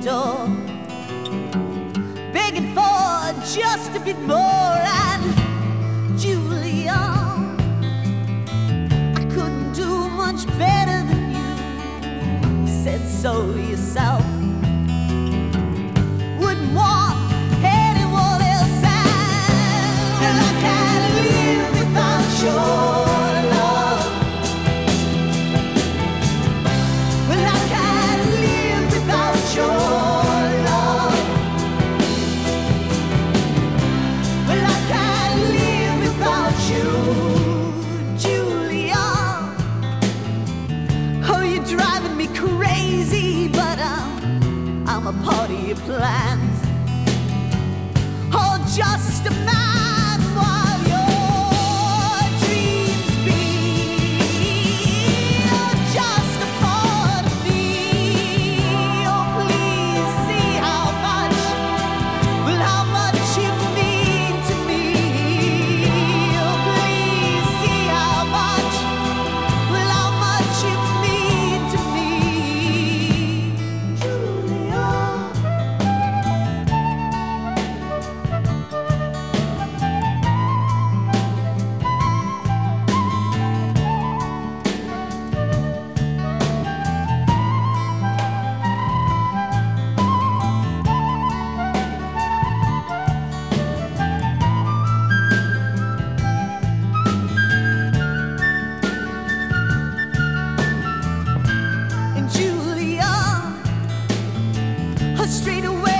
door, begging for just a bit more. And Julia, I couldn't do much better than you. Said so yourself. Wouldn't want anyone else. And I can't live without your love. Well, I can't live without your love. Well, I can't live without you, Julia. Oh, you're driving me crazy, but I'm a part of your plans. Oh, just a man while your dreams be. Oh, just a part of me. Oh, please see how much, well, how much you mean to me. Oh, please see how much, well, how much you mean to me, Julia. And Julia, straight away